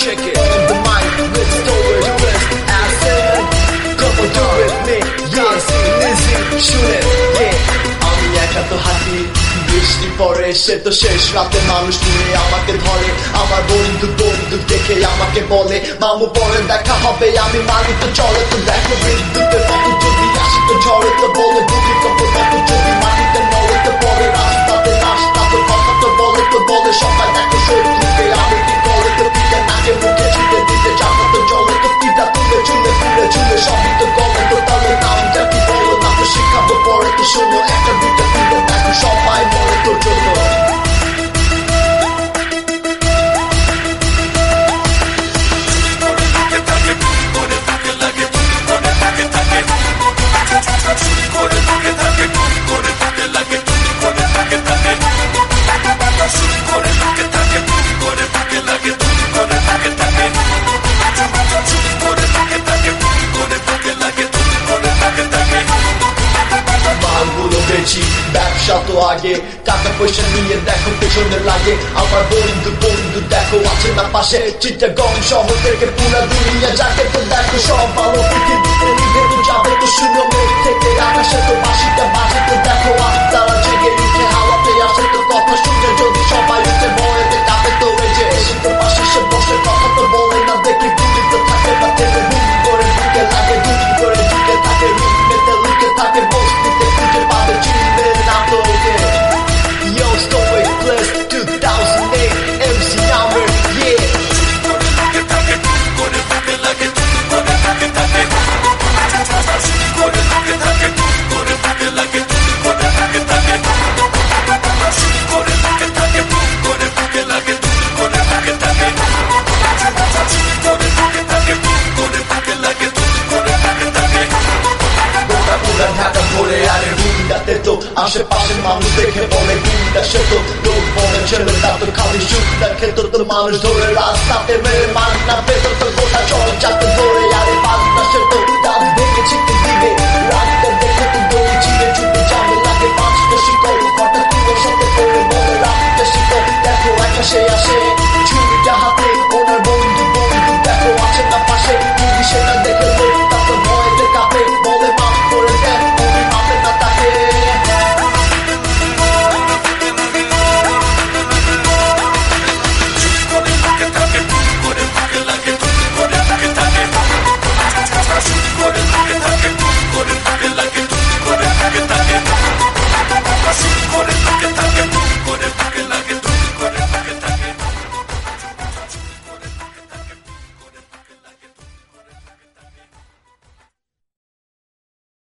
check it. On the mic, let's do it, let's acid. Come on, do it, me, yes, Lizzy, shoot it, yeah. আমি একা তো হাঁটি বৃষ্টি পরে সে তো শেষ রাতে মানুষ নিয়ে আমাকে ধরে আমার বন্ধু দেখে আমাকে বলে মামু পরে দেখা হবে আমি মানি তো চলে তো দেখো বিদ্যুতের মতো যদি আসি তো ঝড়ে তো বলে ভূমিকম্প মতো যদি মাটিতে নড়ে তো পরে রাস্তাতে রাস্তা তো কথা তো বলে সবাই দেখো শত্রুকে আমি কি করে তো পিঠে নাকে মুখে ছুটে দিতে চাপা তো জলে তো পিঠা তুলে চুলে সবই তো গলে তো তাহলে নামটা কি বলো না তো শিখাবো পরে তো শোনো একটা দুইটা তিনটা দেখো সবাই মরে তোর জন্য ব্যবসা তো আগে টাকা পয়সা নিয়ে দেখো পেছনে লাগে আমার বন্ধু দেখো আছে না পাশে চিটাগং শহর থেকে পুরা দুনিয়া যাকে তো দেখো সব ভালো পৃথিবীতে নিভে তো যাবে তো শুনো মেঘ থেকে আকাশে তো বাঁশিটা বাজে তো দেখো তারা জেগে উঠে হাওয়াতে আসে তো কথা শুনে যদি সবাই উঠে বয়েতে কাঁপে তো বেজে এসে তো পাশে সে বসে কথা তো বলে না দেখি গুলি তো থাকে না তেলে বুম করে ঢুকে লাগে দুম করে ঢুকে থাকে রুম মেতে লুকে থাকে বস্তিতে খুঁজে পাবে চিনবে না তো ওকে Yo, Stoic Bliss 2008 MC Hammer, yeah Dhaka ভরে আরে হুন্ডাতে তো আশেপাশের মানুষ দেখে বলে গুন্ডা সে তো লোক বলে ছেলে তা তো খালি শুকনা খেত তো মানুষ ধরে রাস্তাতে মেরে মান না পেত তো গোটা চল যাতে ধরে আরে বাজনা সে তো